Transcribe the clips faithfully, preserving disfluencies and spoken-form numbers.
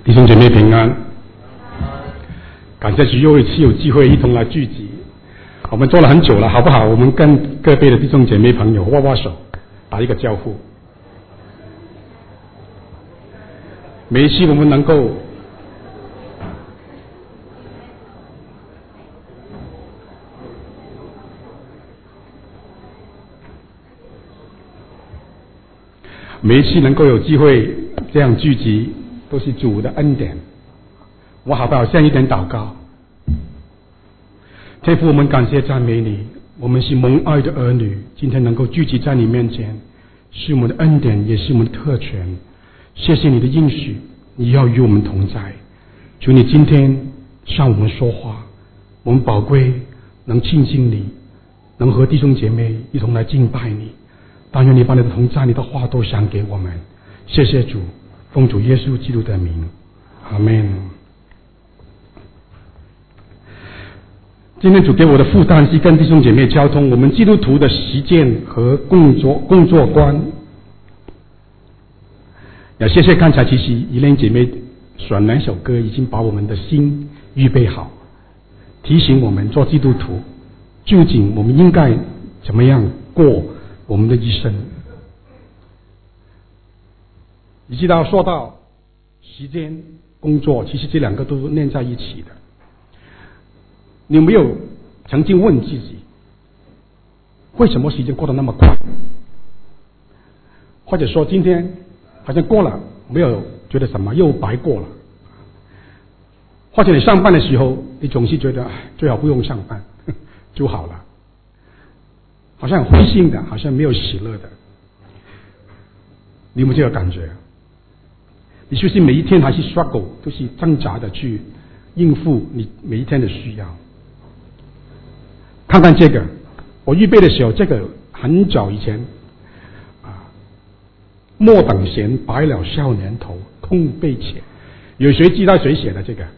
弟兄姐妹平安，感谢主又一次有机会一同来聚集。我们做了很久了，好不好？我们跟各位的弟兄姐妹朋友握握手，打一个招呼。每一期我们能够每一期能够有机会这样聚集，都是主的恩典。我好不好？像一点祷告。天父，我们感谢赞美你，我们是蒙爱的儿女，今天能够聚集在你面前，是我们的恩典，也是我们的特权。谢谢你的应许，你要与我们同在。求你今天向我们说话，我们宝贵能亲近你，能和弟兄姐妹一同来敬拜你。但愿你把你的同在，你的话都想给我们。谢谢主，奉主耶稣基督的名，阿们。今天主给我的负担是跟弟兄姐妹交通我们基督徒的实践和工作工作观。也谢谢刚才其实伊莲姐妹选两首歌，已经把我们的心预备好，提醒我们做基督徒究竟我们应该怎么样过我们的一生。你知道说到时间工作，其实这两个都连在一起的。你有没有曾经问自己，为什么时间过得那么快？或者说今天好像过了，没有觉得什么，又白过了。或者你上班的时候，你总是觉得最好不用上班就好了，好像很灰心的，好像没有喜乐的。你有没有这个感觉？你是不是每一天还是 struggle， 都是挣扎的去应付你每一天的需要？看看这个，我预备的时候，这个很早以前啊，莫等闲，白了少年头，空悲切。有谁知道谁写的这个？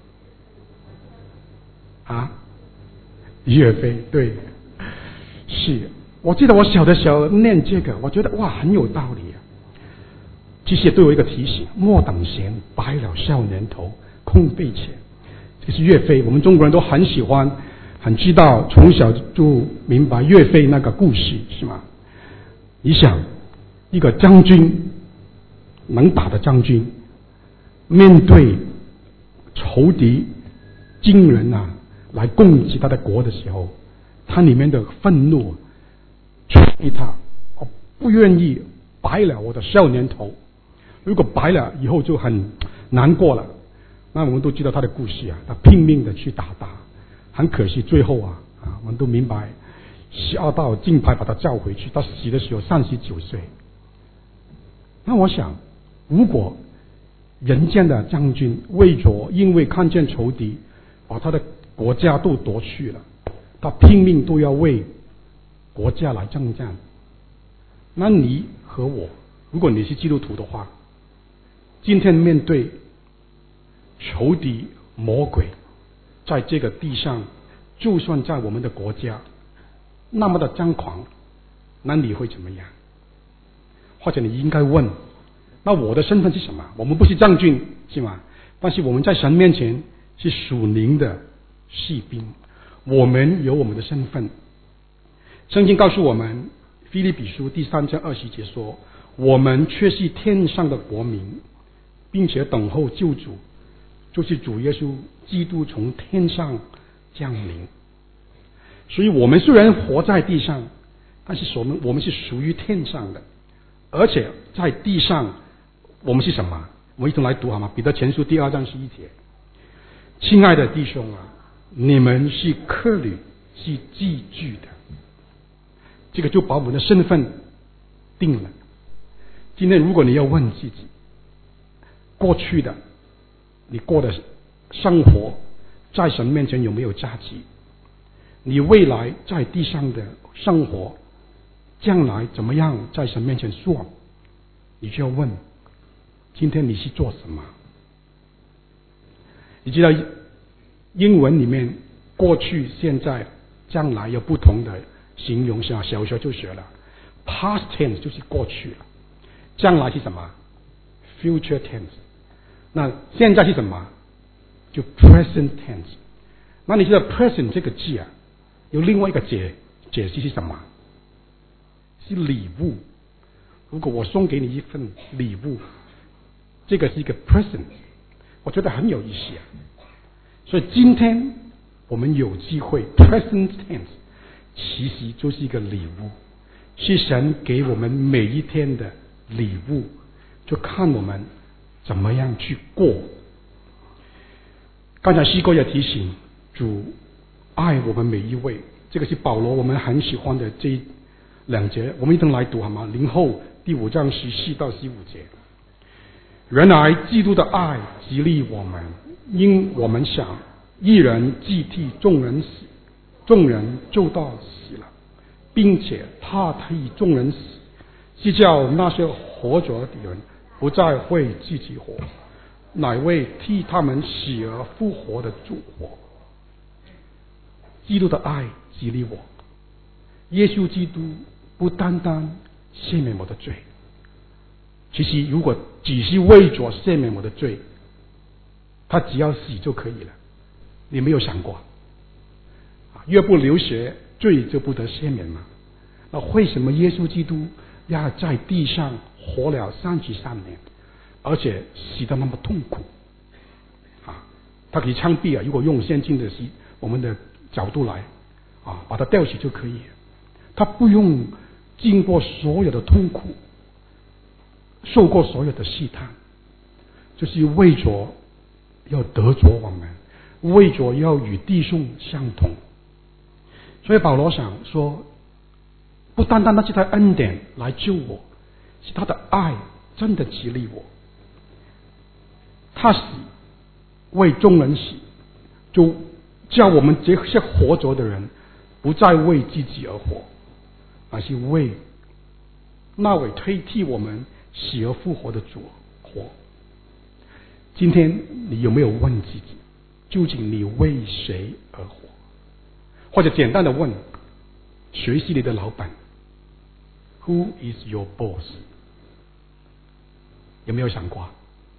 啊，岳飞，对，是。我记得我小的时候念这个，我觉得哇很有道理啊。其实也对我一个提醒：莫等闲，白了少年头，空悲切。这是岳飞，我们中国人都很喜欢。很知道，从小就明白岳飞那个故事，是吗？你想，一个将军，能打的将军，面对仇敌惊人啊来攻击他的国的时候，他里面的愤怒催他，我不愿意白了我的少年头，如果白了以后就很难过了。那我们都知道他的故事啊，他拼命的去打打。很可惜，最后啊啊，我们都明白，十二道金牌把他叫回去，他死的时候三十九岁。那我想，如果人间的将军为着因为看见仇敌，把他的国家都夺去了，他拼命都要为国家来征战。那你和我，如果你是基督徒的话，今天面对仇敌魔鬼。在这个地上，就算在我们的国家那么的张狂，那你会怎么样？或者你应该问，那我的身份是什么？我们不是将军，是吗？但是我们在神面前是属灵的士兵，我们有我们的身份。圣经告诉我们，腓立比书第三章二十节说，我们却是天上的国民，并且等候救主，就是主耶稣基督从天上降临。所以我们虽然活在地上，但是我们我们是属于天上的，而且在地上我们是什么？我们一同来读好吗？彼得前书第二章十一节，亲爱的弟兄啊，你们是客旅，是寄居的。这个就把我们的身份定了。今天如果你要问自己，过去的你过的生活在神面前有没有价值？你未来在地上的生活将来怎么样在神面前做？你就要问，今天你是做什么？你知道英文里面过去、现在、将来有不同的形容，是吧？小学就学了 past tense 就是过去了，将来是什么？ future tense 那现在是什么？就 present tense。那你知道 present 这个字啊，有另外一个解解释是什么？是礼物。如果我送给你一份礼物，这个是一个 present， 我觉得很有意思啊。所以今天我们有机会 present tense， 其实就是一个礼物，是神给我们每一天的礼物，就看我们怎么样去过。刚才西哥也提醒，主爱我们每一位，这个是保罗我们很喜欢的这两节，我们一同来读好吗？林后第五章十四到十五节。原来基督的爱激励我们，因我们想一人既替众人死，众人就到死了，并且他替众人死，是叫那些活着的人不再为自己活，乃为替他们死而复活的主活。基督的爱激励我，耶稣基督不单单赦免我的罪，其实如果只是为着赦免我的罪，他只要死就可以了。你没有想过，若不流血，罪就不得赦免吗？那为什么耶稣基督要在地上活了三十三年，而且死得那么痛苦？啊，他可以枪毙啊！如果用现今的我们的角度来啊，把他吊死就可以，他不用经过所有的痛苦，受过所有的试探，就是为着要得着我们，为着要与弟兄相同。所以保罗想说，不单单那是他恩典来救我，是他的爱真的激励我。他死为众人死，就叫我们这些活着的人不再为自己而活，而是为那位推替我们死而复活的主活。今天你有没有问自己，究竟你为谁而活？或者简单的问，谁是你的老板？ Who is your boss？ 有没有想过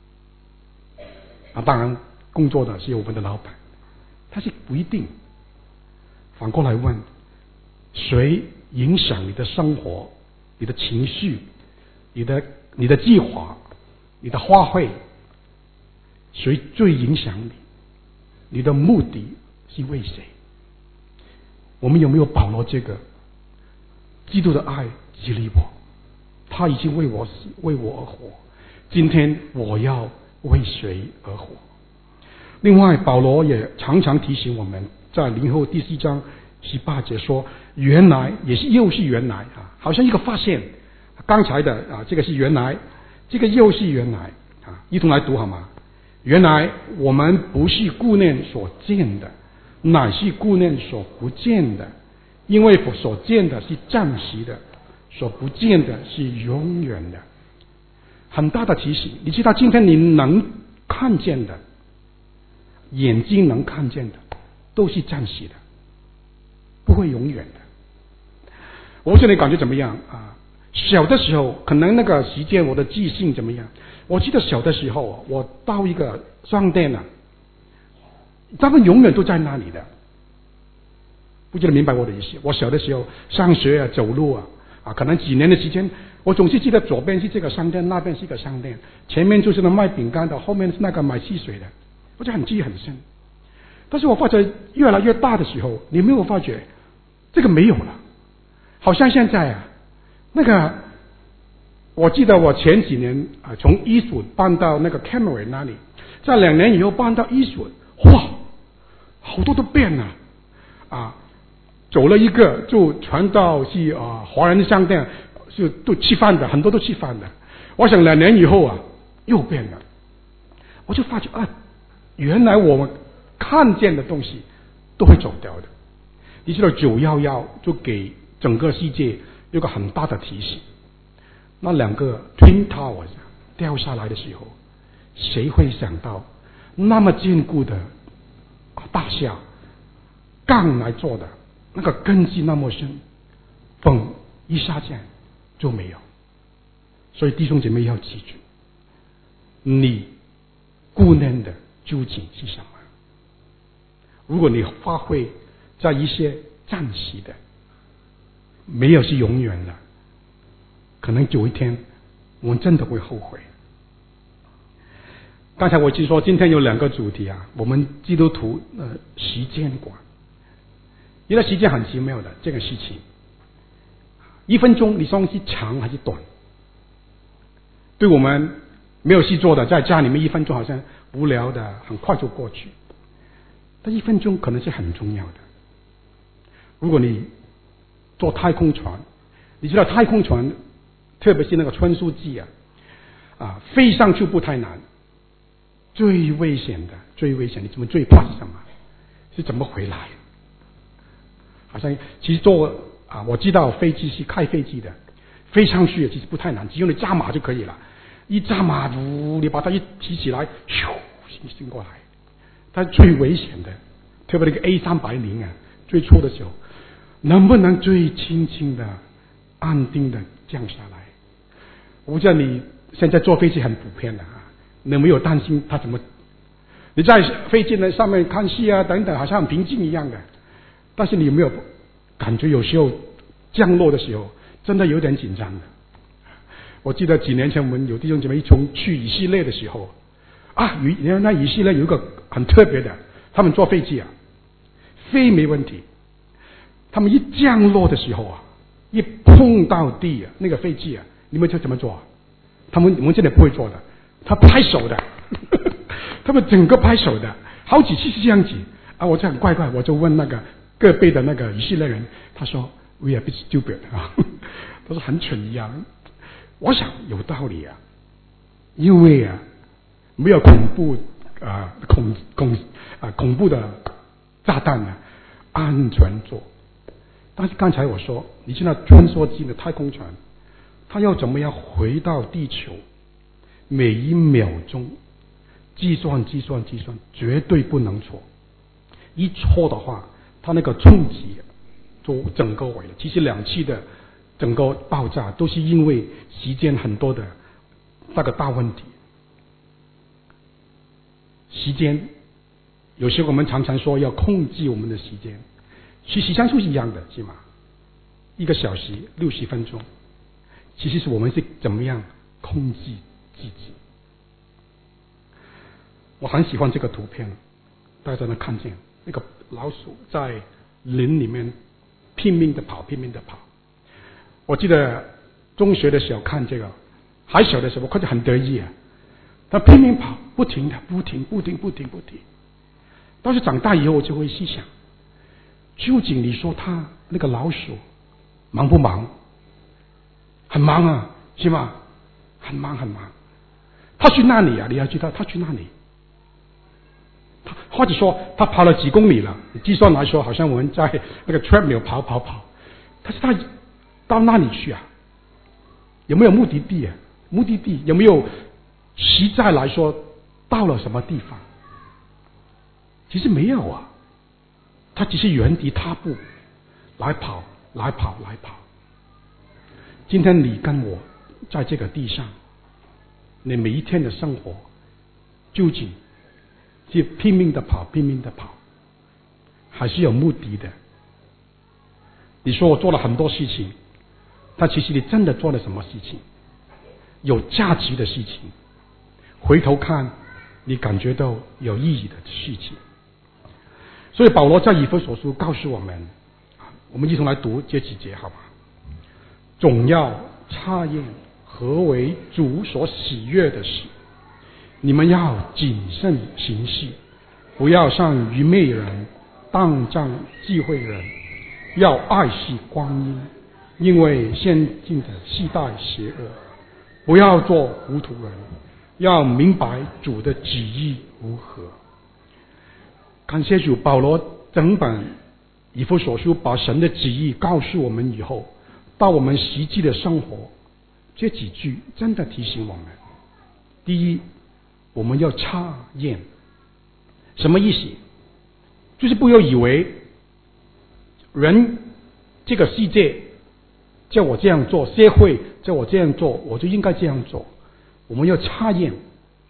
啊？当然工作的是我们的老板，他是不一定。反过来问，谁影响你的生活、你的情绪、你的你的计划、你的花费？谁最影响你？你的目的是为谁？我们有没有保罗这个基督的爱激励我？他已经为我死，为我而活。今天我要为谁而活？另外，保罗也常常提醒我们，在林后第四章十八节说，原来也是又是原来啊，好像一个发现。刚才的啊，这个是原来，这个又是原来啊，一同来读好吗？原来我们不是顾念所见的，乃是顾念所不见的，因为所见的是暂时的，所不见的是永远的。很大的提醒，你知道今天你能看见的，眼睛能看见的，都是暂时的，不会永远的。我不知道你感觉怎么样啊？小的时候，可能那个时间我的记性怎么样？我记得小的时候，我到一个商店啊，他们永远都在那里的。不知道明白我的意思？我小的时候上学啊，走路啊，啊，可能几年的时间，我总是记得左边是这个商店，那边是一个商店，前面就是那卖饼干的，后面是那个买汽水的，我就很记忆很深。但是我发觉越来越大的时候，你没有发觉这个没有了，好像现在啊，那个我记得我前几年啊，从伊索搬到那个 Camry 那里，在两年以后搬到伊索，哇，好多都变了啊！走了一个就传到是啊华人商店，是都吃饭的，很多都吃饭的。我想两年以后啊，又变了，我就发觉啊，原来我们看见的东西都会走掉的。你知道九一一就给整个世界有个很大的提醒。那两个 Twin Towers 掉下来的时候，谁会想到那么坚固的大厦，钢来做的，那个根基那么深，风一下降就没有。所以弟兄姐妹要记住，你顾念的究竟是什么？如果你发挥在一些暂时的，没有是永远的，可能有一天我们真的会后悔。刚才我就说今天有两个主题啊，我们基督徒呃时间观，因为时间很奇妙的这个事情，一分钟你说是长还是短？对我们没有事做的，在家里面一分钟好像无聊的，很快就过去。但一分钟可能是很重要的。如果你坐太空船，你知道太空船，特别是那个穿梭机啊，啊，飞上去不太难，最危险的，最危险，你怎么最怕是什么？是怎么回来？好像其实坐啊，我知道飞机是开飞机的，飞上去其实不太难，只用你扎马就可以了。一扎马，呜，你把它一提起来，咻，醒过来。但最危险的，特别那个 A 三百零啊，最初的时候，能不能最轻轻的、安定的降下来？我不知道你现在坐飞机很普遍的啊，你没有担心它怎么？你在飞机的上面看戏啊等等，好像很平静一样的，但是你有没有感觉有时候降落的时候，真的有点紧张的？我记得几年前我们有弟兄姐妹一从去以色列的时候啊，原来以色列有一个很特别的，他们坐飞机啊，飞没问题，他们一降落的时候啊，一碰到地啊，那个飞机啊，你们就怎么做？他们我们这里不会做的，他拍手的，他们整个拍手的，好几次是这样子啊，我就很怪怪，我就问那个隔壁的那个以色列人，他说 We are a bit stupid 啊，他说很蠢一样。我想有道理啊，因为啊，没有恐怖啊、呃、恐恐啊、呃、恐怖的炸弹呢，安全做。但是刚才我说，你知道穿梭机的太空船，它要怎么样回到地球？每一秒钟计算计算计算，绝对不能错。一错的话，它那个冲击就整个毁了。其实两次的整个爆炸都是因为时间很多的那个大问题。时间有时候我们常常说要控制我们的时间，其实像素是一样的，是吗？一个小时六十分钟，其实是我们是怎么样控制自己。我很喜欢这个图片，大家能看见那个老鼠在林里面拼命的跑，拼命的跑。我记得中学的时候看这个，还小的时候我看着很得意啊，他拼命跑，不停的，不停，不停，不停，不停。但是长大以后，我就会细想，究竟你说他那个老鼠忙不忙？很忙啊，是吗？很忙很忙。他去哪里啊？你要知道，他去哪里？他或者说他跑了几公里了？计算来说，好像我们在那个 treadmill 跑跑跑，但是他到哪里去啊？有没有目的地啊？目的地有没有实在来说到了什么地方？其实没有啊，他只是原地踏步，来跑，来跑，来跑。今天你跟我在这个地上，你每一天的生活究竟是拼命的跑，拼命的跑，还是有目的的？你说我做了很多事情，但其实你真的做了什么事情？有价值的事情，回头看，你感觉到有意义的事情。所以保罗在以弗所书告诉我们，我们一同来读这几节，好吧？总要察验何为主所喜悦的事，你们要谨慎行事，不要像愚昧人当仗忌讳人，要爱惜光阴，因为现今的世代邪恶。不要做糊涂人，要明白主的旨意如何。感谢主，保罗整本以弗所书把神的旨意告诉我们以后，到我们实际的生活，这几句真的提醒我们：第一，我们要察验。什么意思？就是不要以为人这个世界叫我这样做，社会叫我这样做，我就应该这样做。我们要察验。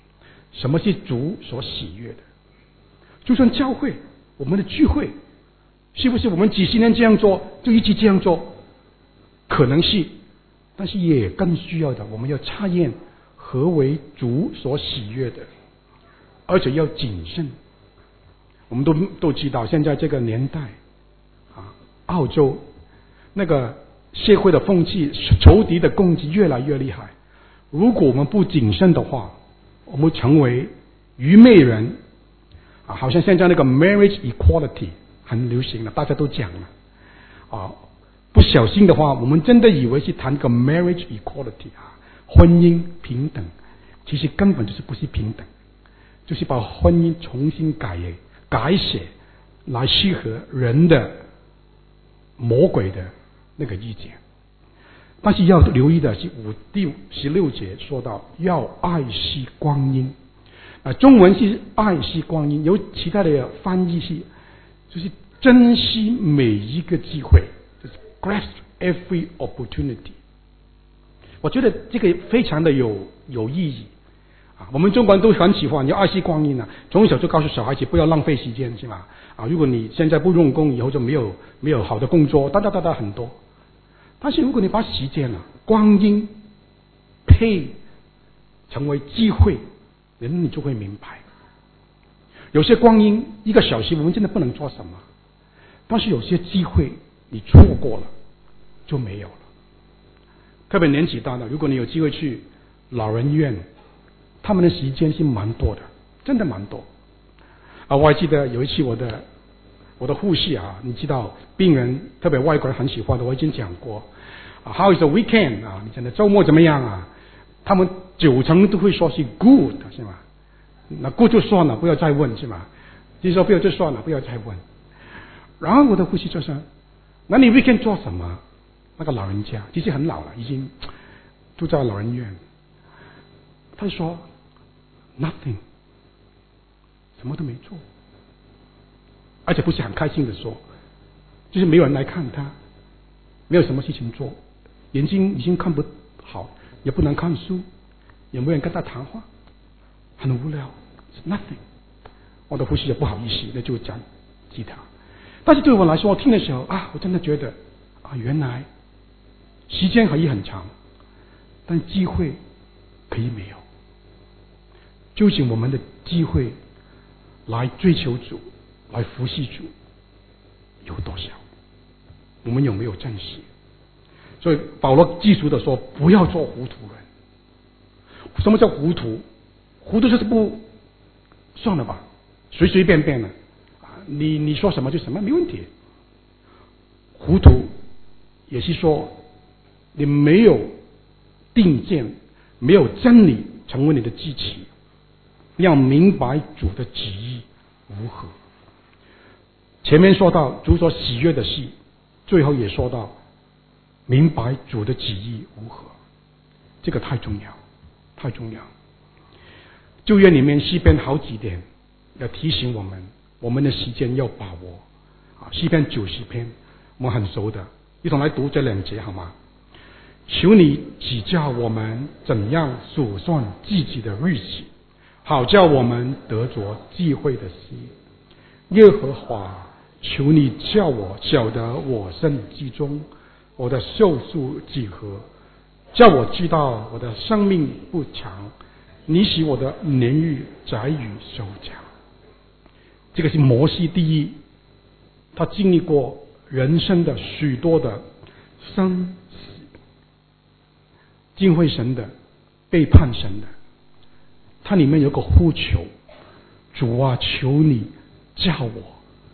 什么是主所喜悦的。就算教会我们的聚会，是不是我们几十年这样做就一直这样做？可能是，但是也更需要的，我们要查验何为主所喜悦的，而且要谨慎。我们都都知道，现在这个年代啊，澳洲那个社会的风气、仇敌的攻击越来越厉害。如果我们不谨慎的话，我们成为愚昧人啊！好像现在那个 marriage equality 很流行了，大家都讲了啊。不小心的话，我们真的以为是谈个 marriage equality 啊，婚姻平等，其实根本就是不是平等，就是把婚姻重新改改写来适合人的魔鬼的那个意见。但是要留意的是五第十六节说到要爱惜光阴啊，中文是爱惜光阴，有其他的翻译是就是珍惜每一个机会，就是 grasp every opportunity。我觉得这个非常的有有意义啊！我们中国人都很喜欢要爱惜光阴啊，从小就告诉小孩子不要浪费时间，是吧？啊，如果你现在不用功，以后就没有没有好的工作，哒哒哒哒很多。但是如果你把时间啊、光阴配成为机会，人你就会明白，有些光阴一个小时我们真的不能做什么，但是有些机会你错过了就没有了。特别年纪大的，如果你有机会去老人院，他们的时间是蛮多的，真的蛮多啊！我还记得有一次我的我的护士啊，你知道病人特别外国人很喜欢的，我已经讲过啊 ，How is the weekend 啊？你讲的周末怎么样啊？他们九成都会说是 good 是吗？那 good 就算了，不要再问是吗？就说不要就算了，不要再问。然后我的护士就说：“那你 weekend 做什么？”那个老人家其实很老了，已经住在老人院。他就说 ：“Nothing， 什么都没做。”而且不是很开心的说，就是没有人来看他，没有什么事情做，眼睛已经看不好，也不能看书，也没有人跟他谈话，很无聊 ，nothing。我的护士也不好意思，那就讲吉他。但是对我来说，我听的时候啊，我真的觉得啊，原来时间可以很长，但机会可以没有。究竟我们的机会来追求主，来服侍主有多少？我们有没有珍惜？所以保罗记住的说，不要做糊涂人。什么叫糊涂？糊涂就是不算了吧，随随便便的啊，你你说什么就什么，没问题。糊涂也是说你没有定见，没有真理成为你的基础，要明白主的旨意如何。前面说到主所喜悦的事，最后也说到明白主的旨意如何，这个太重要，太重要。旧约里面诗篇好几点要提醒我们，我们的时间要把握啊。诗篇九十篇我们很熟的，一同来读这两节好吗？求你指教我们怎样数算自己的日子，好叫我们得着智慧的心。耶和华，求你叫我晓得我身之中，我的寿数几何，叫我知道我的生命不长，你使我的年日载于手掌。这个是摩西第一，他经历过人生的许多的生死，敬畏神的，背叛神的，它里面有个呼求，主啊，求你教我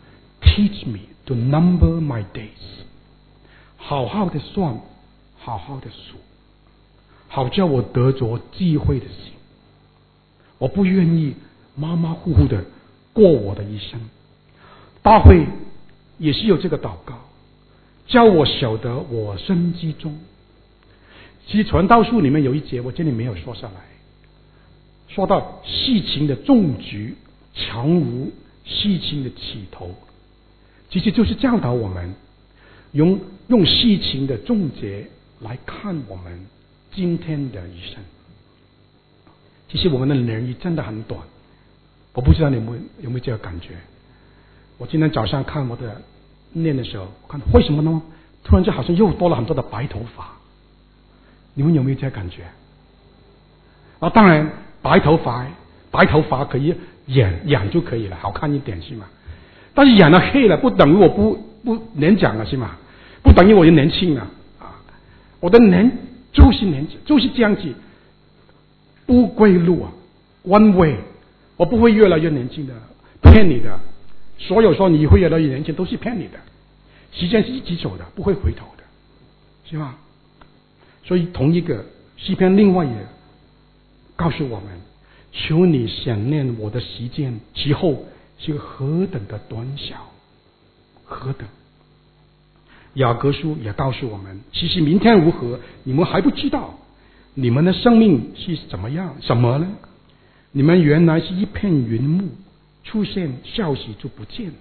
，teach me to number my days， 好好的算，好好的数，好叫我得着智慧的心。我不愿意马马虎虎的过我的一生。大卫也是有这个祷告，叫我晓得我身之中。其实传道书里面有一节我这里没有说下来，说到事情的终局强如事情的起头，其实就是教导我们用用事情的终结来看我们今天的一生。 其实我们的年日真的很短，我不知道你们有没有这个感觉。我今天早上看我的念的时候，我看为什么呢？突然就好像又多了很多的白头发，你们有没有这个感觉？啊，当然白头发白头发可以染染就可以了，好看一点是吗？但是染了黑了，不等于我不不年长了是吗？不等于我就年轻了啊！我的年就是年轻，就是这样子，不归路啊 ，one way， 我不会越来越年轻的，骗你的。所有说你会越来越年轻都是骗你的，时间是一直走的，不会回头的，是吗？所以同一个诗篇另外也告诉我们，求你想念我的时间之后是何等的短小，何等。雅各书也告诉我们，其实明天如何你们还不知道，你们的生命是怎么样什么呢？你们原来是一片云雾，出现消息就不见。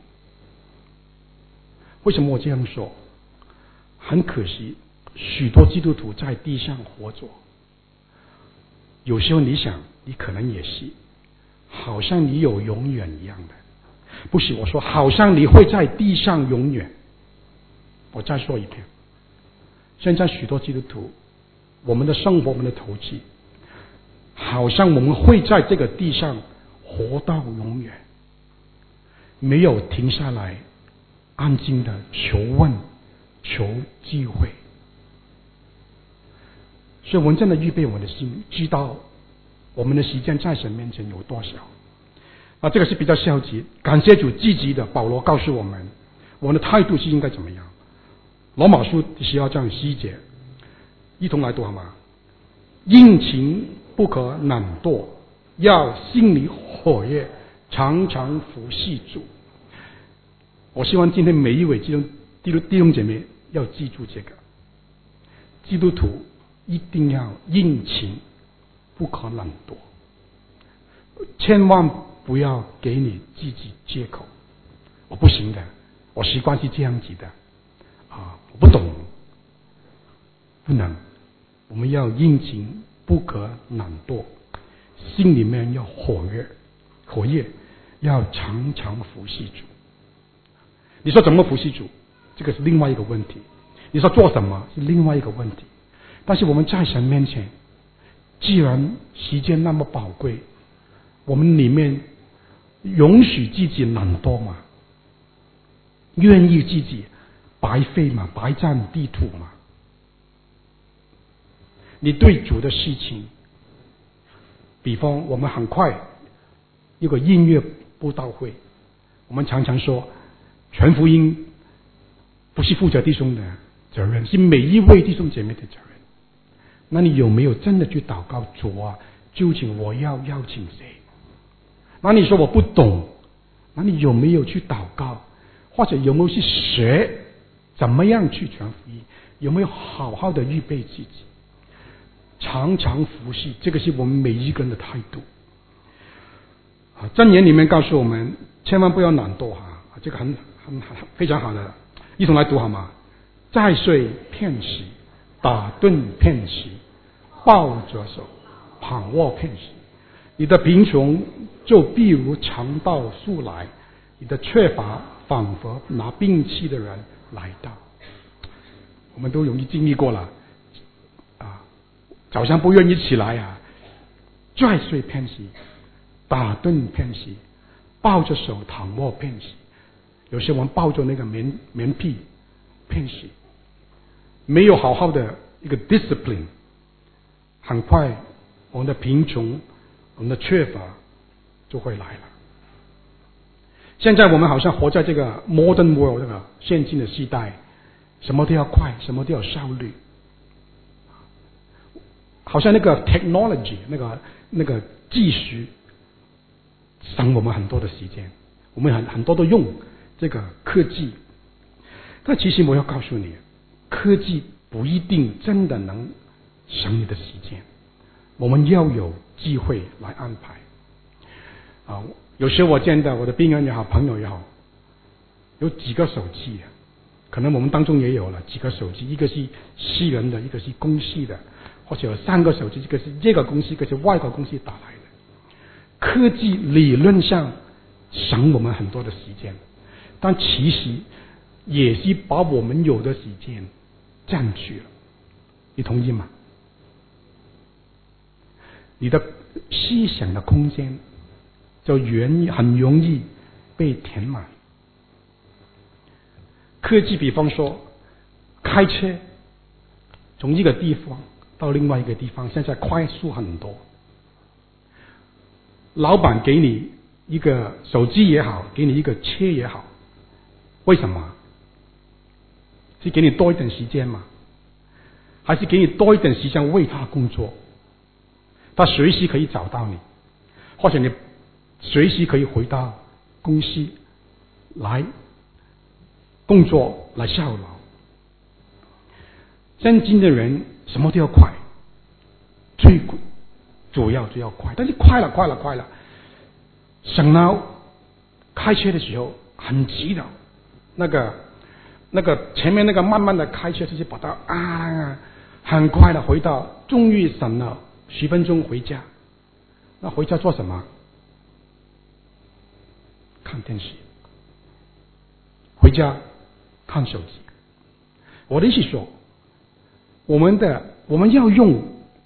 为什么我这样说？很可惜，许多基督徒在地上活着，有时候你想你可能也是好像你有永远一样的，不是我说好像你会在地上永远。我再说一遍，现在许多基督徒，我们的生活我们的投资好像我们会在这个地上活到永远，没有停下来安静的求问求机会。所以我们真的预备我们的心，知道我们的时间在神面前有多少。啊，这个是比较消极，感谢主积极的。保罗告诉我们，我们的态度是应该怎么样。罗马书第十二章十一节，一同来读好吗？殷勤不可懒惰，要心里火热，常常服侍主。我希望今天每一位弟兄弟兄姐妹要记住这个，基督徒一定要殷勤，不可懒惰，千万不要给你自己借口，我不行的，我习惯是这样子的啊，我不懂，不能。我们要殷勤，不可懒惰，心里面要火热，火热，要常常服侍主。你说怎么服侍主？这个是另外一个问题。你说做什么是另外一个问题。但是我们在神面前，既然时间那么宝贵，我们里面允许自己懒惰吗？愿意自己白费吗？白占地土吗？你对主的事情，比方我们很快有个音乐布道会，我们常常说传福音不是负责弟兄的责任，是每一位弟兄姐妹的责任。那你有没有真的去祷告主啊？究竟我要邀请谁？那你说我不懂，那你有没有去祷告？或者有没有去学怎么样去传福音？有没有好好的预备自己？常常服侍，这个是我们每一个人的态度。啊，箴言里面告诉我们，千万不要懒惰哈，这个很很很非常好的，一同来读好吗？再睡片时，打盹片时，抱着手，躺卧片时，你的贫穷就必如尝到树来，你的缺乏仿佛拿兵器的人来到。我们都容易经历过了啊，早上不愿意起来啊，再睡片时，打盹片时，抱着手躺卧片时，有时我们抱着那个棉棉被片时，没有好好的一个 discipline， 很快我们的贫穷我们的缺乏就会来了。现在我们好像活在这个 modern world 这个现今的时代，什么都要快，什么都要效率，好像那个 technology 那个那个技术省我们很多的时间，我们很很多都用这个科技。但其实我要告诉你，科技不一定真的能省你的时间，我们要有机会来安排啊。有时我见到我的病人也好，朋友也好，有几个手机，可能我们当中也有了几个手机，一个是私人的，一个是公司的。 或者有三个手机，这个是这个公司，这个是外国公司打来的。科技理论上省我们很多的时间，但其实也是把我们有的时间占据了。你同意吗？你的思想的空间就原很容易被填满。科技比方说开车从一个地方到另外一个地方，现在快速很多。老板给你一个手机也好，给你一个车也好，为什么？是给你多一点时间吗？还是给你多一点时间为他工作？他随时可以找到你，或者你随时可以回到公司来工作来效劳。现今的人什么都要快，最主要就要快，但是快了快了快了，省了开车的时候很急的，那个那个前面那个慢慢的开车，就是把它啊很快的回到，终于省了十分钟回家。那回家做什么？看电视。回家看手机。我的意思说，我们的我们要用，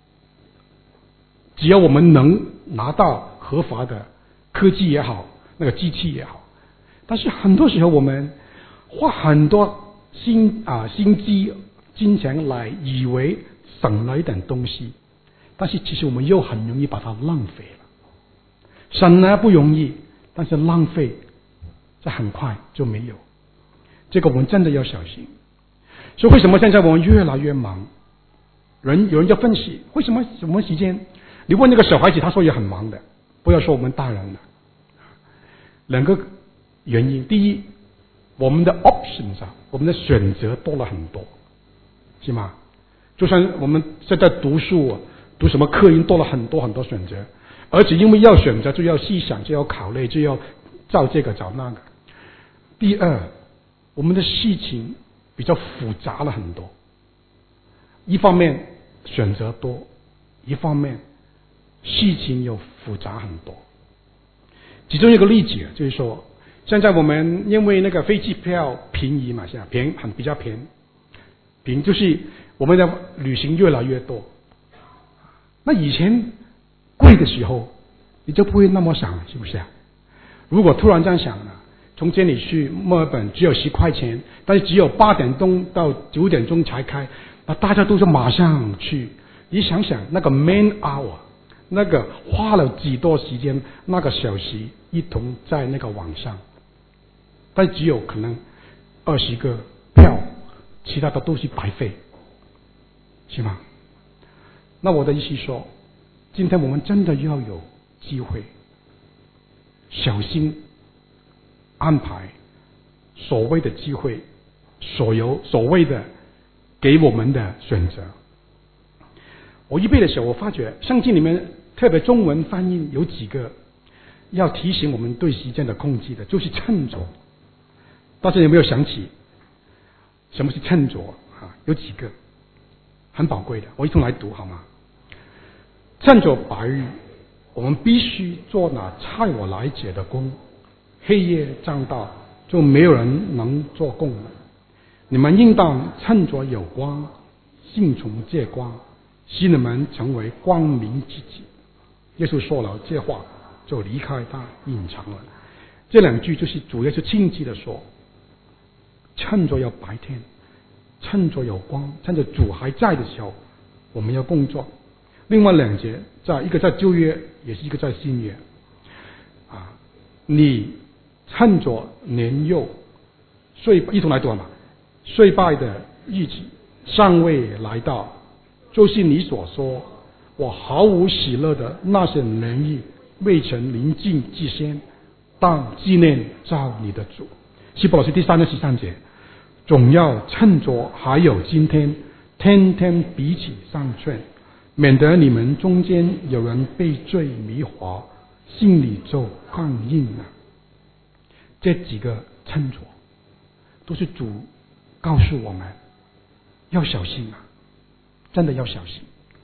只要我们能拿到合法的科技也好，那个机器也好，但是很多时候我们花很多心啊心机金钱来以为省了一点东西，但是其实我们又很容易把它浪费了。省了不容易，但是浪费这很快就没有。这个我们真的要小心。所以为什么现在我们越来越忙？人有人就分析，为什么什么时间？你问那个小孩子，他说也很忙的，不要说我们大人了。两个原因，第一，我们的 options 啊，我们的选择多了很多，是吗？就像我们现在读书啊，读什么课音多了很多很多选择，而且因为要选择，就要细想，就要考虑，就要找这个找那个。第二，我们的事情比较复杂了很多，一方面选择多，一方面事情又复杂很多。其中一个例子就是说，现在我们因为那个飞机票便宜嘛，现在便很比较便宜，便宜就是我们的旅行越来越多。那以前贵的时候，你就不会那么想，是不是啊？如果突然这样想了，从这里去墨尔本只有十块钱，但是只有八点钟到九点钟才开，那大家都是马上去。你想想那个 man hour， 那个花了几多时间，那个小时一同在那个网上，但只有可能二十个票，其他的都是白费，是吗？那我的意思说，今天我们真的要有机会，小心安排所谓的机会，所有所谓的给我们的选择。我预备的时候，我发觉圣经里面特别中文翻译有几个要提醒我们对时间的控制的，就是趁着。大家有没有想起什么是趁着啊？有几个很宝贵的，我一同来读好吗？趁着白日，我们必须做那差我来者的工，黑夜将到，就没有人能做工了。你们应当趁着有光，信从这光，使你们成为光明之子。耶稣说了这话，就离开他，隐藏了。这两句就是主要是亲切的说，趁着有白天，趁着有光，趁着主还在的时候，我们要工作。另外两节，在一个在旧约，也是一个在新约啊。你趁着年幼睡，一同来读嘛。睡败的日子尚未来到，就是你所说我毫无喜乐的那些年日未曾临近之先，当纪念造你的主。希伯来书第三章十三节，总要趁着还有今天，天天彼此相劝，免得你们中间有人被罪迷惑，心里就刚硬了。这几个趁着都是主告诉我们要小心啊，真的要小心。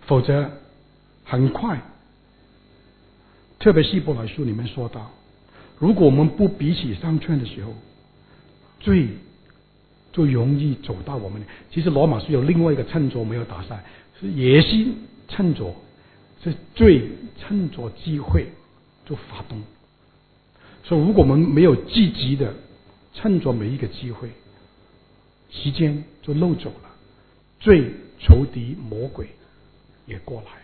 否则很快，特别希伯来书里面说到，如果我们不彼此相劝的时候，罪就容易走到我们。其实罗马书有另外一个趁着没有打散，是也是趁着，是罪趁着机会就发动。所以如果我们没有积极的趁着每一个机会，时间就漏走了，罪仇敌魔鬼也过来。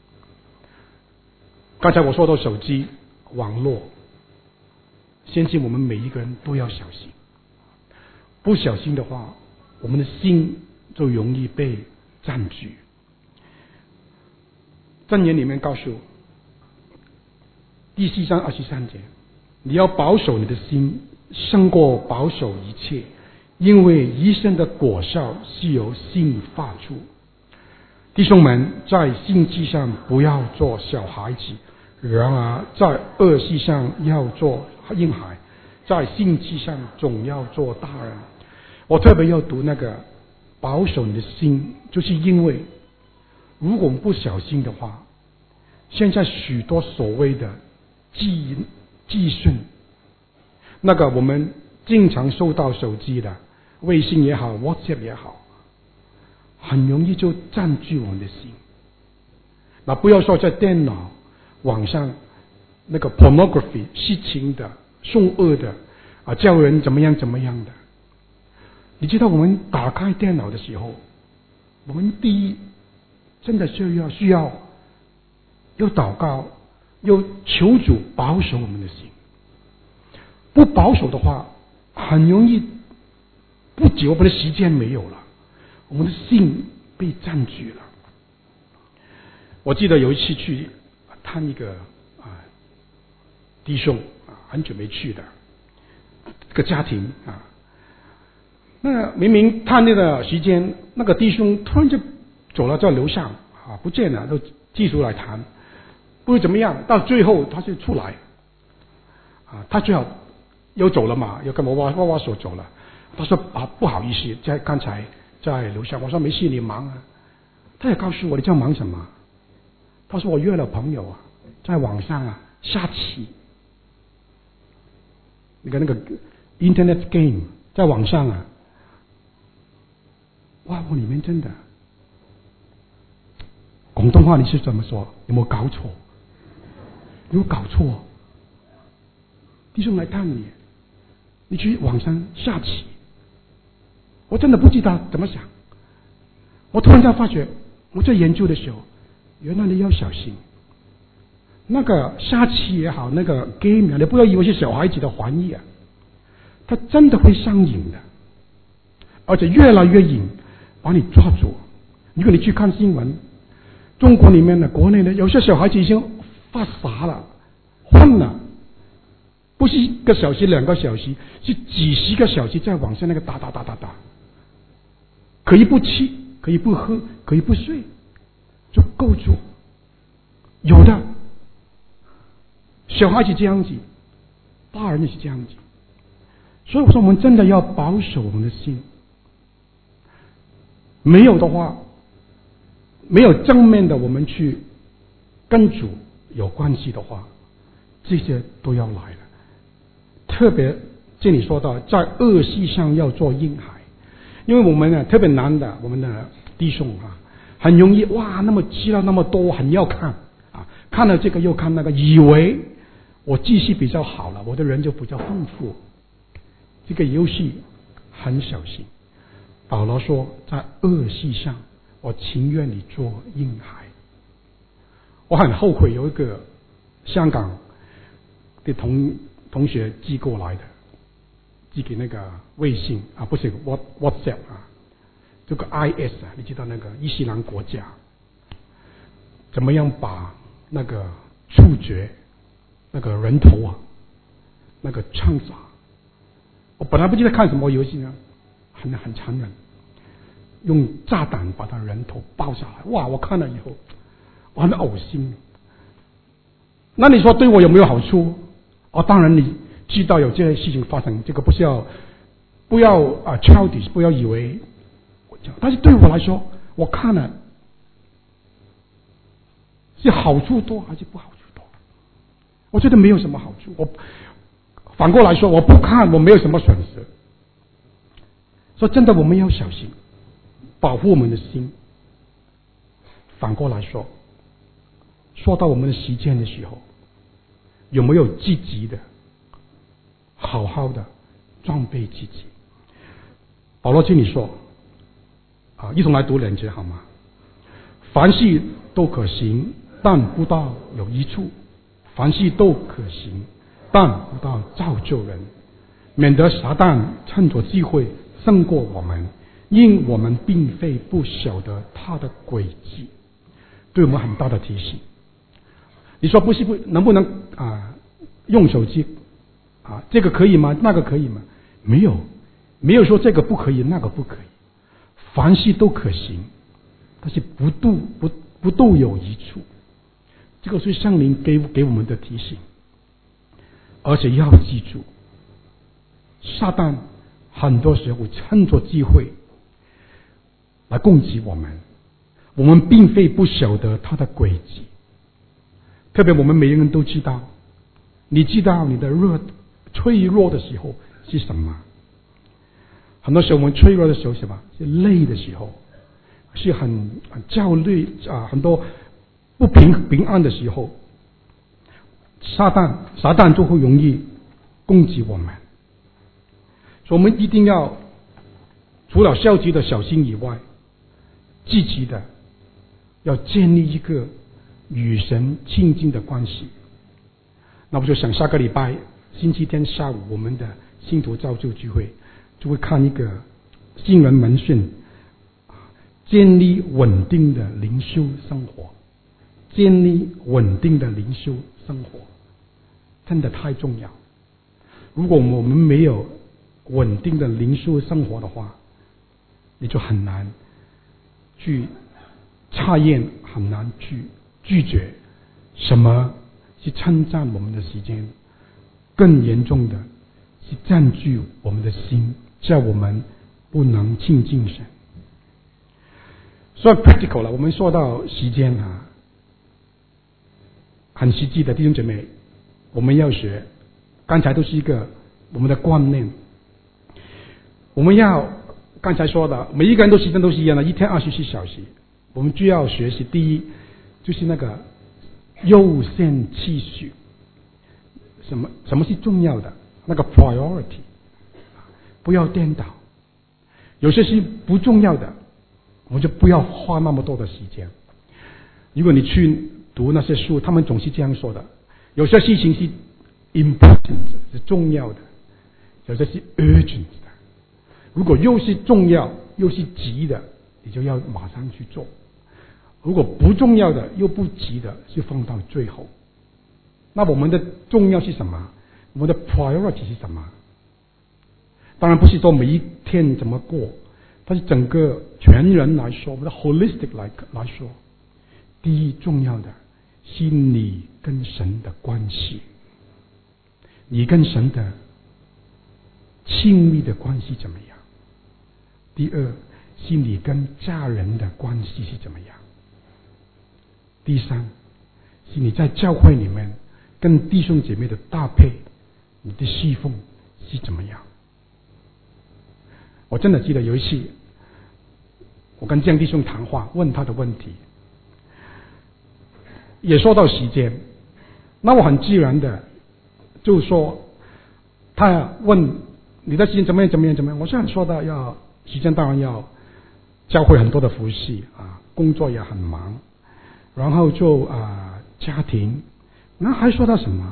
刚才我说到手机网络，相信我们每一个人都要小心，不小心的话，我们的心就容易被占据。箴言里面告诉第四章二十三节，你要保守你的心，胜过保守一切，因为一生的果效是由心发出。弟兄们，在心计上不要做小孩子，然而在恶事上要做婴孩，在心计上总要做大人。我特别要读那个保守你的心，就是因为如果我们不小心的话，现在许多所谓的寄寄信，那个我们经常收到手机的微信也好 WhatsApp 也好，很容易就占据我们的心。那不要说在电脑网上那个 pornography 色情的凶恶的啊，叫人怎么样怎么样的。你知道我们打开电脑的时候，我们第一真的需要需要要祷告，要求主保守我们的心。不保守的话，很容易不久我们的时间没有了，我们的心被占据了。我记得有一次去探一个啊弟兄啊，很久没去的这个家庭啊，那明明探那个时间，那个弟兄突然就走了，在楼上啊不见了，都记出来谈，不会怎么样，到最后他就出来啊，他最后又走了嘛，又跟我握握握手走了。他说啊不好意思，在刚才在楼下。我说没事，你忙啊。他也告诉我你在忙什么？他说我约了朋友啊，在网上啊下棋，那个那个 Internet game 在网上啊。哇，我里面真的广东话你是怎么说？有没有搞错？有没有搞错？弟兄来看你，你去网上下棋，我真的不知道怎么想。我突然间发觉，我在研究的时候，原来你要小心。那个下棋也好，那个 game 啊，你不要以为是小孩子的玩意啊，它真的会上瘾的，而且越来越瘾，把你抓住。如果你去看新闻，中国里面的、国内的，有些小孩子已经发傻了、昏了，不是一个小时、两个小时，是几十个小时在网上那个打打打打打，可以不吃，可以不喝，可以不睡，就够住。有的小孩子这样子，大人也是这样子。所以我说，我们真的要保守我们的心。没有的话，没有正面的我们去跟主有关系的话，这些都要来了。特别这里说到，在恶事上要做婴孩，因为我们呢特别难的，我们的弟兄啊，很容易哇，那么资料那么多，很要看啊，看了这个又看那个，以为我记性比较好了，我的人就比较丰富。这个游戏很小心。保罗说，在恶事上，我情愿你做婴孩。我很后悔有一个香港的同同学寄过来的，寄给那个微信啊，不是 WhatsApp 啊，这个 I S 啊，你知道那个伊斯兰国家怎么样把那个处决那个人头啊，那个枪杀。我本来不记得看什么游戏呢，很很残忍，用炸弹把他人头爆下来。哇！我看了以后，我很呕心。那你说对我有没有好处？哦，当然你知道有这些事情发生，这个不是要不要啊 childish， 不要以为。但是对我来说，我看了是好处多还是不好处多？我觉得没有什么好处。我反过来说，我不看，我没有什么损失。所以真的，我们要小心，保护我们的心。反过来说，说到我们的实践的时候，有没有积极的、好好的装备自己？保罗这里说，啊，一同来读两节好吗？凡事都可行，但不到有益处；凡事都可行，但不到造就人，免得撒旦趁着机会胜过我们，因我们并非不晓得他的诡计。对我们很大的提醒。你说不是不能不能啊用手机啊？这个可以吗？那个可以吗？没有，没有说这个不可以，那个不可以。凡事都可行，但是不都不不都有益处。这个是圣灵给给我们的提醒，而且要记住，撒旦很多时候趁着机会来攻击我们。我们并非不晓得他的诡计，特别我们每个人都知道，你知道你的弱脆弱的时候是什么？很多时候我们脆弱的时候是什么？是累的时候，是很很焦虑啊，很多不平平安的时候，撒旦撒旦就会容易攻击我们，所以我们一定要除了消极的小心以外，积极的要建立一个与神亲近的关系。那我就想下个礼拜星期天下午我们的信徒造就聚会就会看一个新人门训，建立稳定的灵修生活，建立稳定的灵修生活真的太重要。如果我们没有稳定的灵修生活的话，你就很难去查验，很难去拒绝什么是称赞我们的时间，更严重的是占据我们的心，叫我们不能亲近神。所以 practical 了，我们说到时间啊，很实际的弟兄姐妹，我们要学，刚才都是一个我们的观念，我们要刚才说的，每一个人都时间都是一样的，一天二十四小时，我们就要学习。第一就是那个优先次序，什么什么是重要的，那个 priority， 不要颠倒。有些是不重要的，我们就不要花那么多的时间。如果你去读那些书，他们总是这样说的，有些事情是 important 是重要的，有些是 urgent 的。如果又是重要又是急的，你就要马上去做；如果不重要的又不急的，就放到最后。那我们的重要是什么？我们的 priority 是什么？当然不是说每一天怎么过，但是整个全人来说，我们的 holistic 来来说，第一重要的是你跟神的关系，你跟神的亲密的关系怎么样？第二是你跟家人的关系是怎么样？第三是你在教会里面跟弟兄姐妹的搭配，你的侍奉是怎么样？我真的记得有一次，我跟江弟兄谈话，问他的问题，也说到时间，那我很自然的就说，他问你的时间怎么样怎么样怎么样，我虽然说到要时间，当然要教会很多的服侍啊，工作也很忙，然后就啊家庭，然后还说到什么？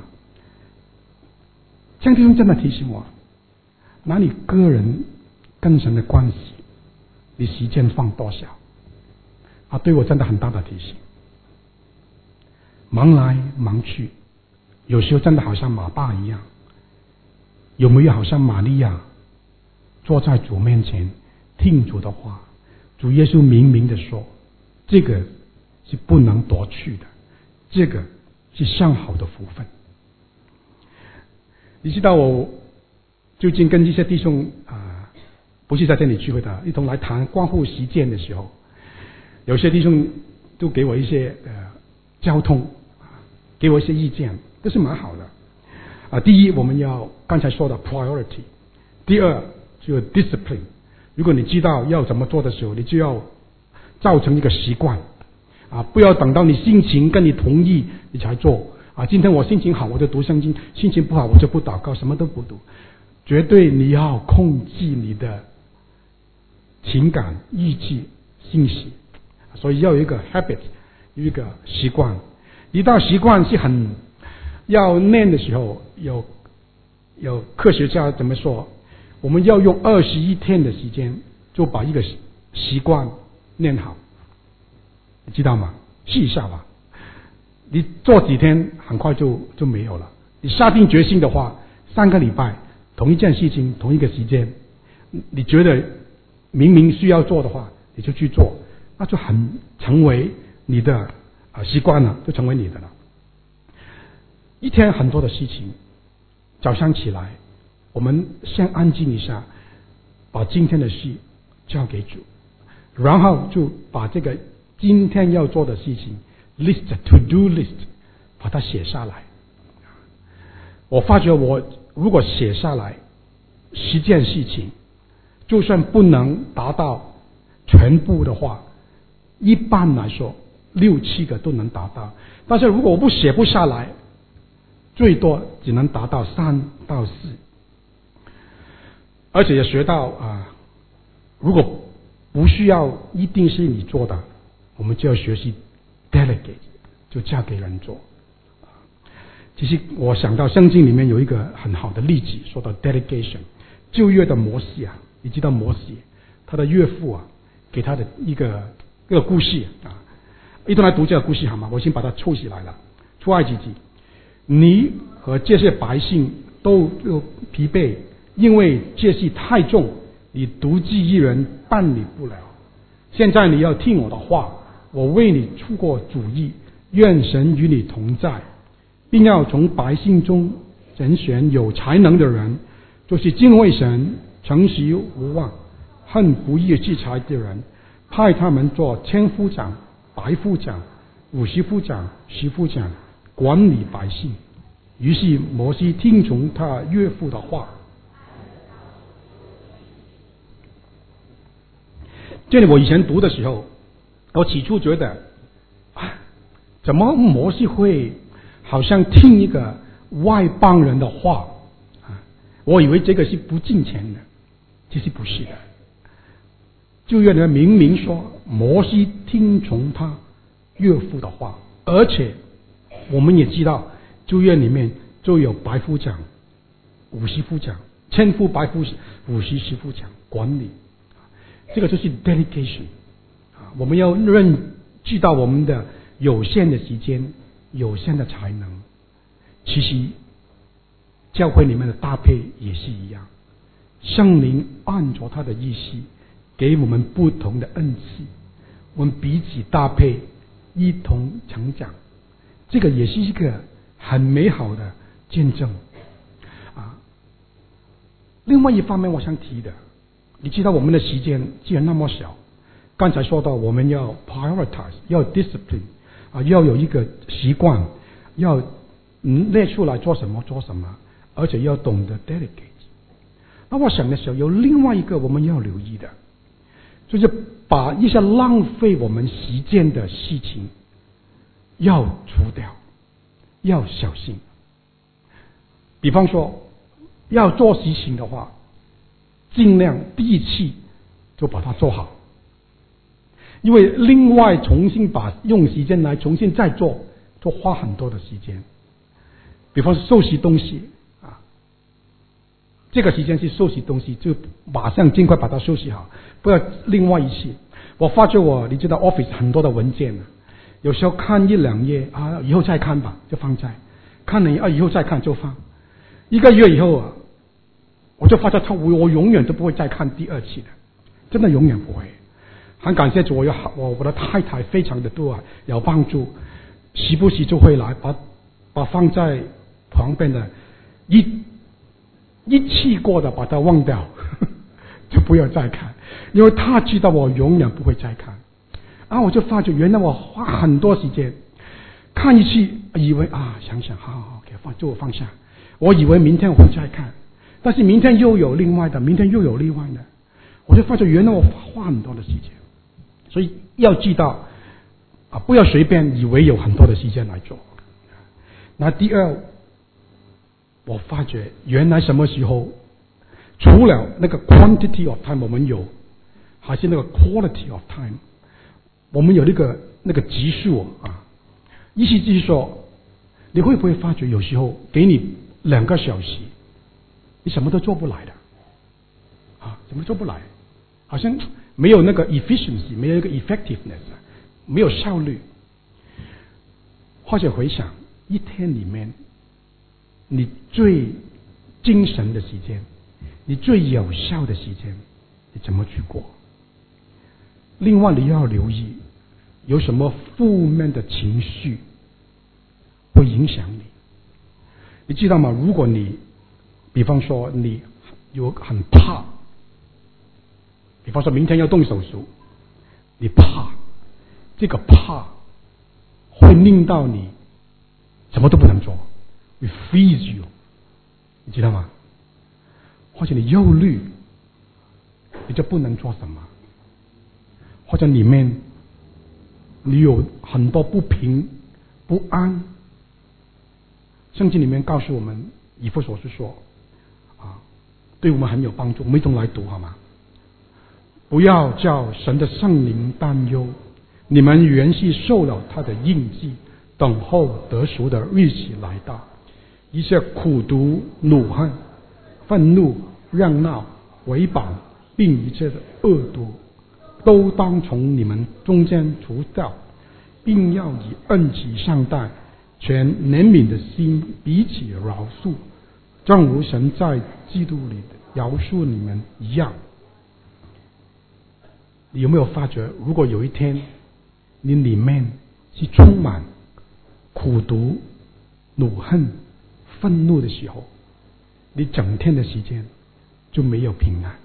江弟兄真的提醒我，拿你个人跟神的关系，你时间放多少？啊，对我真的很大的提醒。忙来忙去，有时候真的好像马爸一样，有没有好像玛利亚坐在主面前听主的话？主耶稣明明的说，这个是不能夺去的，这个是上好的福分。你知道我最近跟一些弟兄啊、呃，不是在这里聚会的，一同来谈关乎实践的时候，有些弟兄都给我一些呃交通，给我一些意见，这是蛮好的。啊，第一我们要刚才说的 priority， 第二就 discipline。如果你知道要怎么做的时候，你就要造成一个习惯啊，不要等到你心情跟你同意你才做啊。今天我心情好我就读圣经，心情不好我就不祷告，什么都不读。绝对你要控制你的情感、意志、信息，所以要有一个 habit， 有一个习惯。一到习惯是很要练的时候，有有科学家怎么说？我们要用二十一天的时间就把一个习惯练好，你知道吗？试一下吧。你做几天，很快就就没有了。你下定决心的话，三个礼拜同一件事情，同一个时间，你觉得明明需要做的话，你就去做，那就很成为你的啊习惯了，就成为你的了。一天很多的事情，早上起来，我们先安静一下，把今天的事交给主，然后就把这个今天要做的事情 list to do list 把它写下来。我发觉我如果写下来十件事情，就算不能达到全部的话，一般来说六七个都能达到。但是如果我不写不下来，最多只能达到三到四。而且也学到啊，如果不需要一定是你做的，我们就要学习 delegate， 就交给人做。其实我想到圣经里面有一个很好的例子，说到 delegation。旧约的摩西啊，你知道摩西他的岳父啊，给他的一个一个故事啊，一同来读这个故事好吗？我先把它凑起来了。出埃及记，你和这些百姓都有疲惫，因为这事太重，你独自一人办理不了。现在你要听我的话，我为你出过主意，愿神与你同在，并要从百姓中拣选有才能的人，就是敬畏神、诚实无妄、恨不义之财的人，派他们做千夫长、百夫长、五十夫长、十夫长，管理百姓。于是摩西听从他岳父的话。这里我以前读的时候，我起初觉得啊，怎么摩西会好像听一个外邦人的话啊？我以为这个是不敬虔的，其实不是的。旧约里面明明说摩西听从他岳父的话，而且我们也知道旧约里面就有百夫长、五十夫长、千夫、百夫、五十、十夫长管理。这个就是 delegation 啊，我们要认知到我们的有限的时间、有限的才能。其实教会里面的搭配也是一样，圣灵按着他的意思给我们不同的恩赐，我们彼此搭配，一同成长。这个也是一个很美好的见证啊。另外一方面我想提的，你知道我们的时间既然那么小，刚才说到我们要 prioritize， 要 discipline 啊，要有一个习惯，要嗯列出来做什么做什么，而且要懂得 delegate。 那我想的时候有另外一个我们要留意的，就是把一些浪费我们时间的事情要除掉，要小心。比方说要做事情的话，尽量第一次就把它做好，因为另外重新把用时间来重新再做，就花很多的时间。比方说收拾东西啊，这个时间是收拾东西，就马上尽快把它收拾好，不要另外一次。我发觉我，你知道 office 很多的文件啊，有时候看一两页啊，以后再看吧，就放在看了啊，以后再看就放。一个月以后啊，我就发觉他我我永远都不会再看第二次的，真的永远不会。很感谢主，我有我我的太太非常的对我有帮助，时不时就会来把把放在旁边的一一次过的把它忘掉，呵呵就不要再看，因为他知道我永远不会再看。啊，我就发觉原来我花很多时间， 看一次，以为啊，想想，好好好，给放，就我放下。我以为明天我会再看，但是明天又有另外的，明天又有另外的，我就发觉原来我花很多的时间，所以要记到啊，不要随便以为有很多的时间来做。那第二，我发觉原来什么时候，除了那个 quantity of time 我们有，还是那个 quality of time， 我们有那个那个级数啊。意思就是说，你会不会发觉有时候给你两个小时，你什么都做不来的啊，什么都做不来，好像没有那个 efficiency， 没有那个 effectiveness， 没有效率。或者回想一天里面，你最精神的时间，你最有效的时间，你怎么去过？另外，你要留意有什么负面的情绪会影响你。你知道吗？如果你，比方说你有很怕，比方说明天要动手术，你怕，这个怕会令到你什么都不能做，会 freeze you， 你知道吗？或者你忧虑，你就不能做什么，或者里面你有很多不平不安。圣经里面告诉我们，以弗所书说啊，对我们很有帮助。我们一同来读好吗？不要叫神的圣灵担忧，你们原是受了他的印记，等候得赎的日期来到。一切苦毒、怒恨、愤怒、嚷闹、诽谤，并一切的恶毒，都当从你们中间除掉，并要以恩慈相待，全怜悯的心彼此饶恕，正如神在基督里饶恕你们一样。你有没有发觉，如果有一天你里面是充满苦毒、怒恨、愤怒的时候，你整天的时间就没有平安，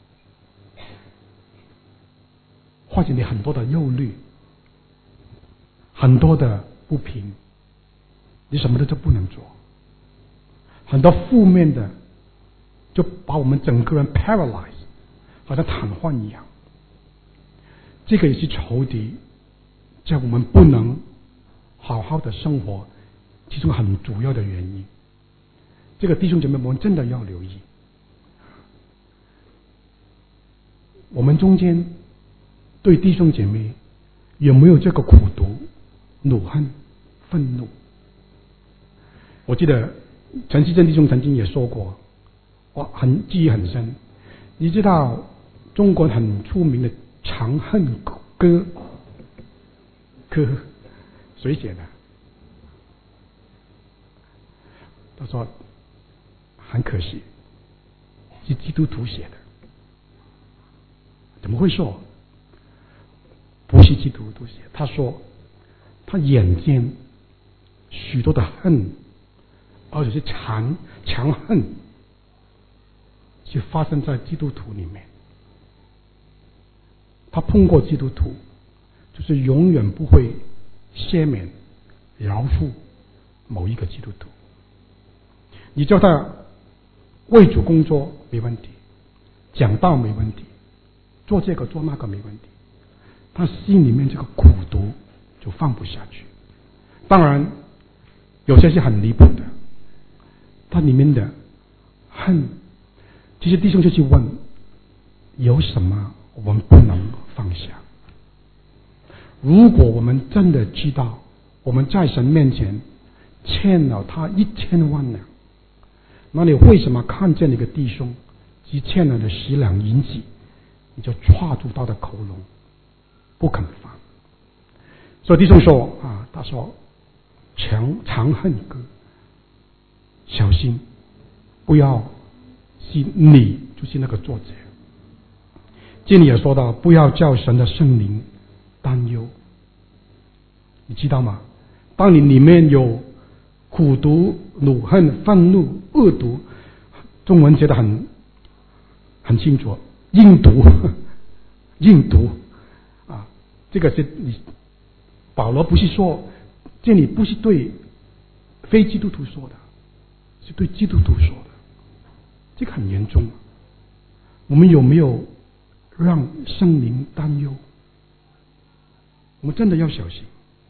或者你很多的忧虑，很多的不平，你什么都就不能做，很多负面的就把我们整个人 paralyze， 好像瘫痪一样。这个也是仇敌叫我们不能好好的生活其中很主要的原因。这个弟兄姐妹，我们真的要留意，我们中间对弟兄姐妹有没有这个苦毒、怒恨、愤怒？我记得陈锡珍弟兄曾经也说过，我很记忆很深。你知道中国很出名的《长恨歌》歌谁写的？他说很可惜是基督徒写的。怎么会说不是基督徒写？他说他眼见许多的恨，而且是强强恨，是发生在基督徒里面。他碰过基督徒，就是永远不会赦免饶恕某一个基督徒。你叫他为主工作没问题，讲道没问题，做这个做那个没问题，他心里面这个苦毒就放不下去。当然有些是很离谱的，他里面的恨，其实弟兄就去问，有什么我们不能放下？如果我们真的知道我们在神面前欠了他一千万两，那你为什么看见一个弟兄只欠了的十两银子，你就抓住他的口笼不肯放？所以弟兄说啊，他说强长恨歌，小心不要是你就是那个作者。这里也说到，不要叫神的圣灵担忧。你知道吗？当你里面有苦毒、怒恨、愤怒、恶毒，中文写得很很清楚，阴毒，阴毒啊！这个是你保罗不是说这里不是对非基督徒说的，是对基督徒说的，这个很严重。我们有没有让圣灵担忧？我们真的要小心。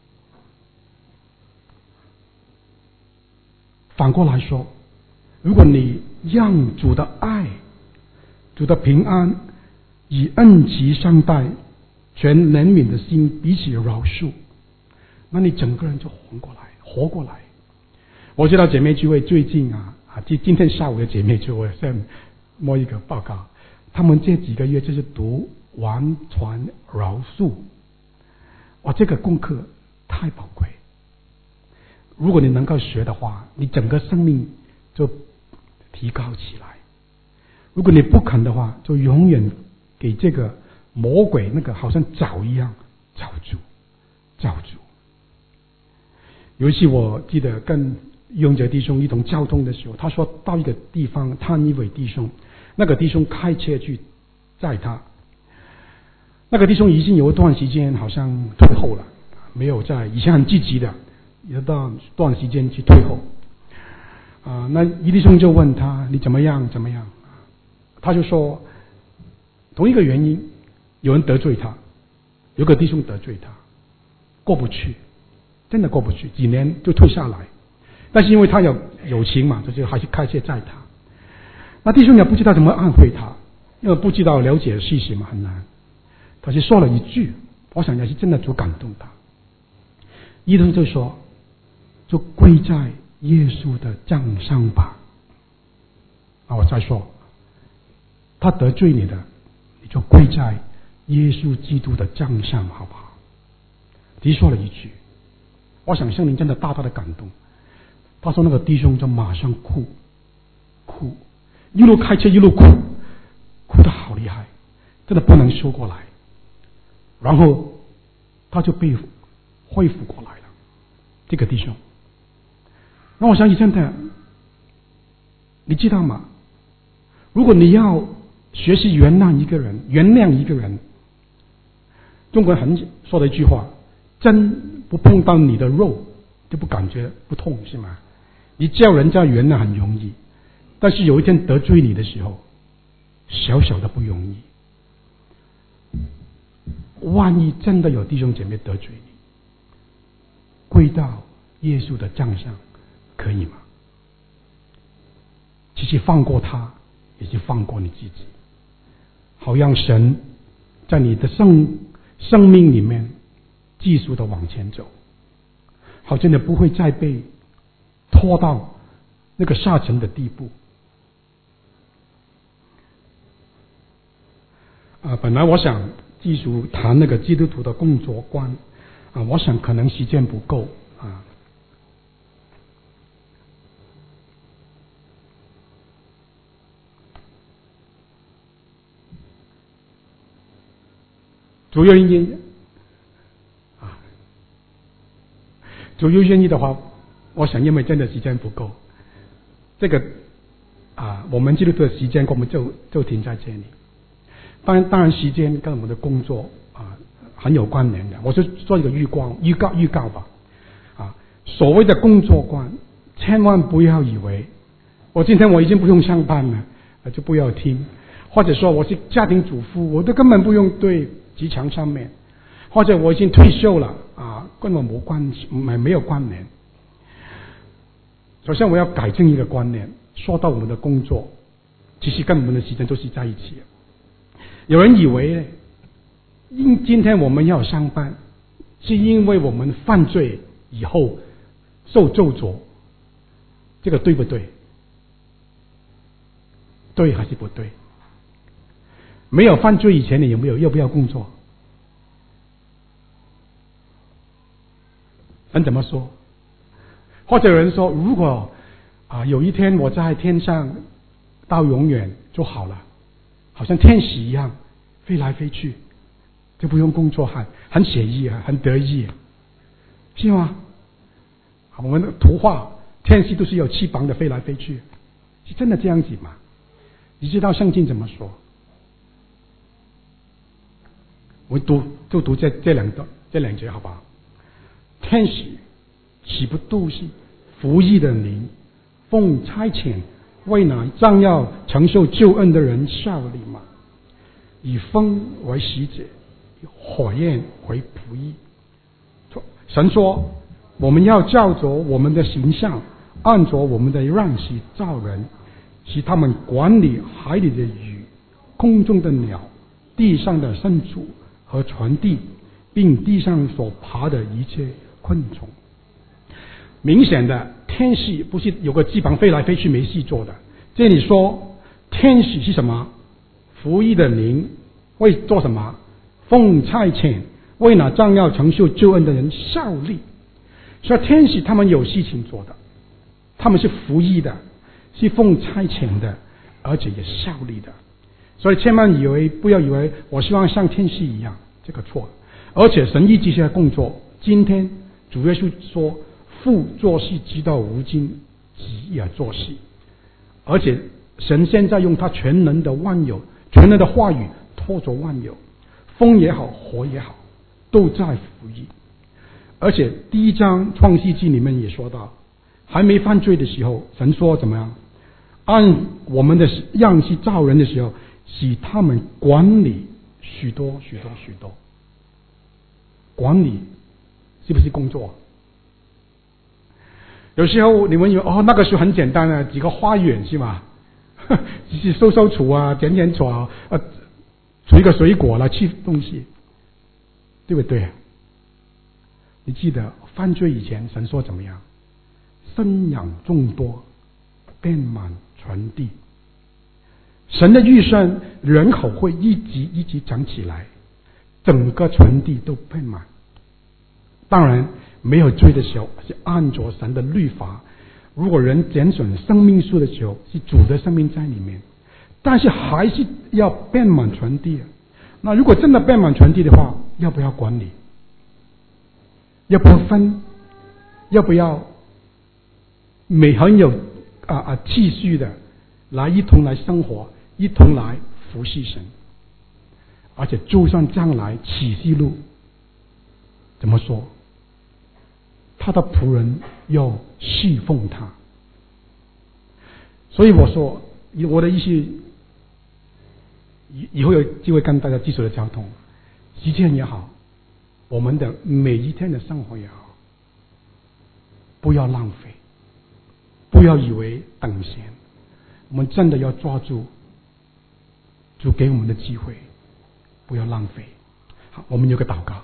反过来说，如果你让主的爱、主的平安以恩慈相待，全怜悯的心彼此饶恕，那你整个人就活过来，活过来。我知道姐妹聚会最近啊啊，今今天下午的姐妹聚会在摸一个报告，他们这几个月就是读完全饶恕，哇，这个功课太宝贵。如果你能够学的话，你整个生命就提高起来。如果你不肯的话，就永远给这个魔鬼那个好像爪一样抓住，抓住。有一次我记得跟用哲弟兄一同交通的时候，他说到一个地方探一位弟兄，那个弟兄开车去载他，那个弟兄已经有一段时间好像退后了，没有在以前很积极的，有段段时间去退后。啊、呃，那一弟兄就问他你怎么样怎么样？他就说同一个原因，有人得罪他，有个弟兄得罪他，过不去，真的过不去，几年就退下来。但是因为他有友情嘛，就还是开车载他。那弟兄也不知道怎么安慰他，因为不知道了解事实嘛，很难。他就说了一句，我想也是真的就感动他。一弟兄就说，就跪在耶稣的杖上吧。啊，我再说，他得罪你的，你就跪在耶稣基督的杖上，好不好？只说了一句，我想圣灵真的大大的感动。他说那个弟兄就马上哭，哭，一路开车一路哭，哭得好厉害，真的不能说过来。然后他就被恢复过来了，这个弟兄。那我想起真的，你知道吗？如果你要学习原谅一个人，原谅一个人，中国人很说的一句话，针不碰到你的肉就不感觉不痛，是吗？你叫人家原谅很容易，但是有一天得罪你的时候，小小的不容易。万一真的有弟兄姐妹得罪你，跪到耶稣的杖上，可以吗？其实放过他，也是放过你自己，好让神在你的生生命里面继续的往前走，好真的不会再被拖到那个下沉的地步。啊，本来我想继续谈那个基督徒的工作观，啊，我想可能时间不够啊。主要愿意啊，主要愿意的话，我想因为真的时间不够，这个啊，我们基督徒的时间我们就就停在这里。当然，当然时间跟我们的工作啊很有关联的。我就做一个预告，预告预告吧。啊，所谓的工作观，千万不要以为我今天我已经不用上班了，就不要听。或者说我是家庭主妇，我都根本不用对职场上面，或者我已经退休了啊，跟我没关没没有关联。首先我要改正一个观念，说到我们的工作，其实跟我们的时间都是在一起的。有人以为因今天我们要上班，是因为我们犯罪以后受咒诅，这个对不对？对还是不对？没有犯罪以前，你有没有要不要工作？人怎么说？或者有人说，如果啊有一天我在天上到永远就好了，好像天使一样飞来飞去，就不用工作，很很写意啊，很得意，是吗？我们的图画天使都是有翅膀的飞来飞去，是真的这样子吗？你知道圣经怎么说？我读就读这这两段这两节好不好？天使岂不都是服役的灵，奉差遣为那将要承受救恩的人效力吗？以风为使者，以火焰为仆役。神说，我们要照着我们的形象，按着我们的样式造人，使他们管理海里的鱼、空中的鸟、地上的牲畜和全地，并地上所爬的一切昆虫。明显的，天使不是有个翅膀飞来飞去没事做的。这里说天使是什么？服役的灵，为做什么？奉差遣为那将要承受救恩的人效力。所以天使他们有事情做的，他们是服役的，是奉差遣的，而且也效力的。所以千万以为不要以为我希望像天使一样，这个错。而且神一直在工作。今天主耶稣说，父做事直到如今，子也做事。而且神现在用他全能的万有，全能的话语托着万有，风也好，火也好，都在服役。而且第一章创世纪里面也说到，还没犯罪的时候，神说怎么样？按我们的样式造人的时候，使他们管理许多许多许多。管理是不是工作？有时候你们以为哦，那个时候很简单的几个花园是吧？只是收收土啊，剪剪草啊，呃，除一个水果来吃东西，对不对？你记得犯罪以前，神说怎么样？生养众多，遍满全地。神的预算人口会一直一直长起来，整个全地都遍满。当然没有罪的时候是按着神的律法，如果人减损生命数的时候是主的生命在里面，但是还是要遍满全地。那如果真的遍满全地的话，要不要管理？要不要分？要不要每很有啊啊秩序的来一同来生活，一同来服侍神？而且就算将来启示录怎么说？他的仆人要侍奉他。所以我说，我的意思，以以后有机会跟大家基础的交通，时间也好，我们的每一天的生活也好，不要浪费，不要以为等闲，我们真的要抓住主给我们的机会，不要浪费。好，我们有个祷告。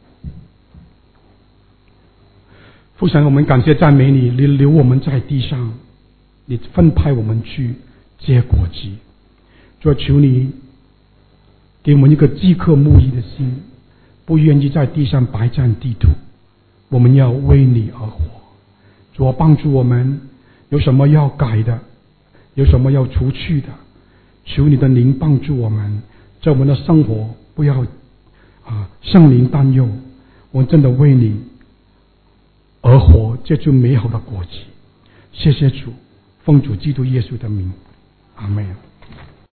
父神，我们感谢赞美你，你留我们在地上，你分派我们去结果子。主，求你给我们一个饥渴慕义的心，不愿意在地上白占地土，我们要为你而活。主，帮助我们，有什么要改的，有什么要除去的，求你的灵帮助我们，在我们的生活不要啊圣灵担忧，我们真的为你而活，这就美好的果子。谢谢主，奉主基督耶稣的名，阿们。